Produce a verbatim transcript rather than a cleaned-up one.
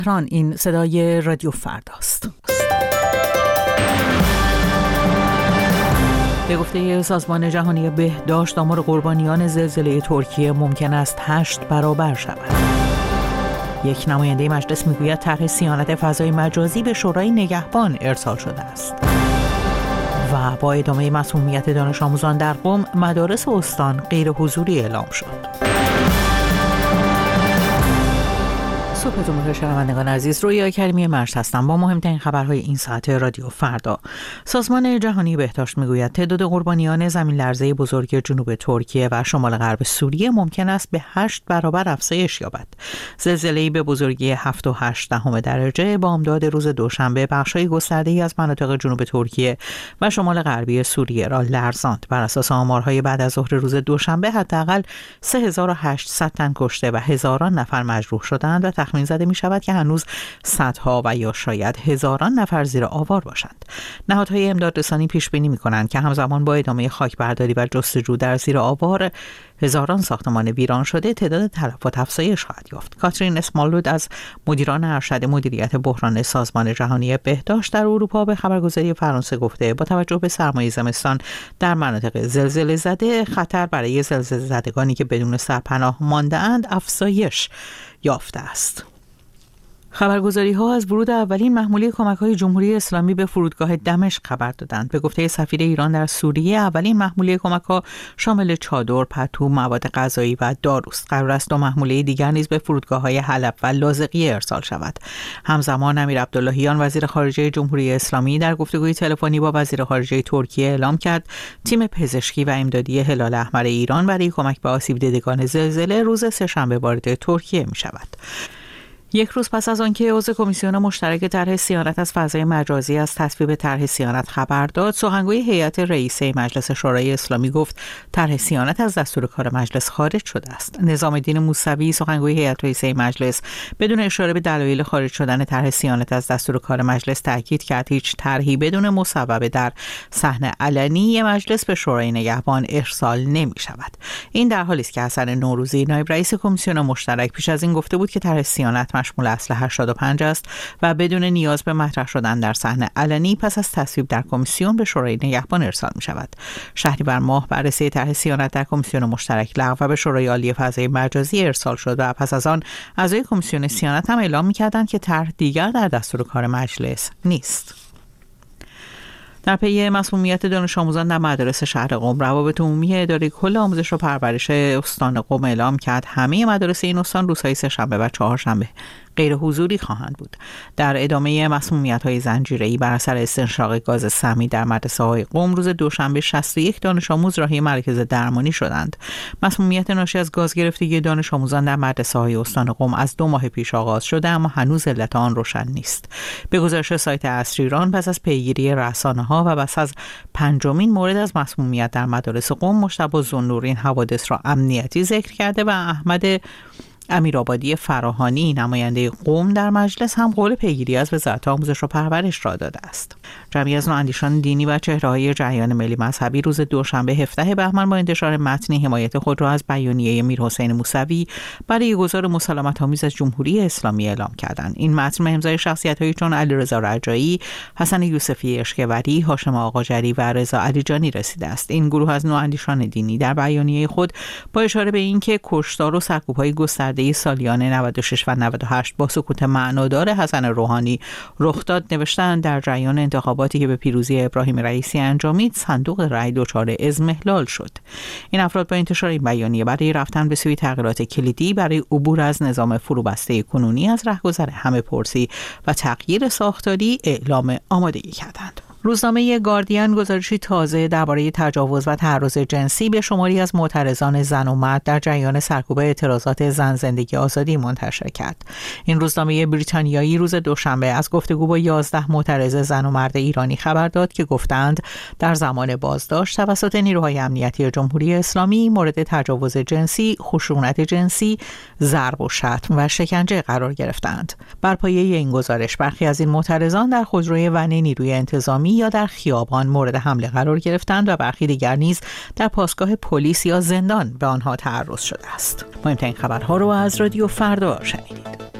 تهران، این صدای رادیو فرداست. به گفته سازمان جهانی بهداشت، آمار قربانیان زلزله ترکیه ممکن است هشت برابر شود. یک نماینده مجلس میگوید طرح صیانت فضای مجازی به شورای نگهبان ارسال شده است. و با ادامه مسمومیت دانش آموزان در قم، مدارس استان غیر حضوری اعلام شد. صبحتون بخیر شنوندگان عزیز، رویا کریمی مرشد هستم با مهمترین خبرهای این ساعت رادیو فردا. سازمان جهانی بهداشت میگوید تعداد قربانیان زمین لرزه بزرگ جنوب ترکیه و شمال غرب سوریه ممکن است به هشت برابر افزایش یابد. زلزله‌ای به بزرگی هفت و هشت دهم درجه بامداد روز دوشنبه بخش‌های گسترده‌ای از مناطق جنوب ترکیه و شمال غربی سوریه را لرزاند. بر اساس آمارهای بعد از ظهر روز دوشنبه حداقل سه هزار و هشتصد تن کشته و هزاران نفر مجروح شدند و تخمین زده می شود که هنوز صدها و یا شاید هزاران نفر زیر آوار باشند. نهادهای امدادرسانی پیش بینی می کنند که همزمان با ادامه خاکبرداری و جستجو در زیر آوار هزاران ساختمان ویران شده، تعداد تلفات افزایش خواهد یافت. کاترین اسمالود از مدیران ارشد مدیریت بحران سازمان جهانی بهداشت در اروپا به خبرگزاری فرانسه گفته با توجه به سرمای زمستان در مناطق زلزله زده، خطر برای زلزله زدگانی که بدون سرپناه مانده اند افزایش یافته است. خبرگزاری ها از ورود اولین محموله کمک های جمهوری اسلامی به فرودگاه دمشق خبر دادند. به گفته سفیر ایران در سوریه، اولین محموله کمک ها شامل چادر، پتو، مواد غذایی و داروست. قرار است دو محموله دیگر نیز به فرودگاه های حلب و لاذقیه ارسال شود. همزمان امیر عبداللهیان وزیر خارجه جمهوری اسلامی در گفتگوی تلفنی با وزیر خارجه ترکیه اعلام کرد تیم پزشکی و امدادی هلال احمر ایران برای کمک به آسیب دیدگان زلزله روز سه‌شنبه وارد ترکیه می شود. یک روز پس از آنکه عضو کمیسیون مشترک طرح صیانت از فضای مجازی از تصویب طرح صیانت خبر داد، سخنگوی هیئت رئیسه مجلس شورای اسلامی گفت طرح صیانت از دستور کار مجلس خارج شده است. نظام الدین موسوی، سخنگوی هیئت رئیسه مجلس، بدون اشاره به دلایل خارج شدن طرح صیانت از دستور کار مجلس تاکید کرد هیچ طرحی بدون مصوبه در صحن علنی مجلس به شورای نگهبان ارسال نمی شود. این در حالی است که حسن نوروزی، نایب رئیس کمیسیون مشترک، پیش از این گفته بود که طرح صیانت مشمول اصل هشتاد و پنج است و بدون نیاز به مطرح شدن در صحن علنی پس از تصویب در کمیسیون به شورای نگهبان ارسال می شود. شهریور ماه بررسی طرح صیانت در کمیسیون مشترک لغو و به شورای عالی فضای مجازی ارسال شد و پس از آن اعضای کمیسیون صیانت هم اعلام می کردند که طرح دیگر در دستور کار مجلس نیست. در پی مسمومیت دانش آموزان در مدارس شهر قم، روابط عمومی اداره کل آموزش و پرورش استان قم اعلام کرد همه مدارس این استان روزهای سه‌شنبه و چهارشنبه غیر حضوری خواهند بود. در ادامه مسمومیت‌های زنجیره‌ای بر اثر استنشاق گاز سمی در مدرسه‌های قم، روز دوشنبه شصت و یک دانش آموز راهی مرکز درمانی شدند. مسمومیت ناشی از گاز گرفتگی دانش آموزان در مدرسه‌های استان قم از دو ماه پیش آغاز شده، اما هنوز علت آن روشن نیست. به گزارش سایت عصر ایران، پس از پیگیری رسانه‌ها و پس از پنجمین مورد از مسمومیت در مدارس قم، مجتبی ذوالنور حوادث را امنیتی ذکر کرده و احمد امیرآبادی فراهانی، نماینده قم در مجلس، هم قول پیگیری از وزارت آموزش و پرورش را داده است. جمعی از نواندیشان دینی و چهره‌های جریان ملی مذهبی روز دوشنبه هفدهم بهمن با انتشار متنی حمایت خود را از بیانیه میرحسین موسوی برای گزار مسالمت‌آمیز از جمهوری اسلامی اعلام کردند. این متن به امضای شخصیت‌هایی چون علیرضا رجایی، حسن یوسفی اشکوری، هاشم آقاجری و رضا علیجانی رسیده است. این گروه از نواندیشان دینی در بیانیه خود با اشاره به اینکه کشتار و سرکوب‌های گسترده سالیانه نود و شش و نود و هشت با سکوت معنادار حسن روحانی رخ داد، نوشتند در جریان انتخاباتی که به پیروزی ابراهیم رئیسی انجامید، صندوق رای دچار اضمحلال شد. این افراد با انتشار این بیانیه برای رفتن به سوی تغییرات کلیدی برای عبور از نظام فروبسته کنونی از رهگذر همه پرسی و تغییر ساختاری اعلام آمادگی کردند. روزنامه گاردین گزارشی تازه درباره تجاوز و تعرض جنسی به شماری از معترضان زن و مرد در جریان سرکوب اعتراضات زن زندگی آزادی منتشر کرد. این روزنامه بریتانیایی روز دوشنبه از گفتگو با یازده معترض زن و مرد ایرانی خبر داد که گفتند در زمان بازداشت توسط نیروهای امنیتی جمهوری اسلامی مورد تجاوز جنسی، خشونت جنسی، ضرب و شتم و شکنجه قرار گرفتند. بر پایه این گزارش برخی از این معترضان در خودروی ون نیروی انتظامی یا در خیابان مورد حمله قرار گرفتند و برخی دیگر نیز در پاسگاه پلیس یا زندان به آنها تعرض شده است. مهمترین خبرها رو از رادیو فردا شنیدید.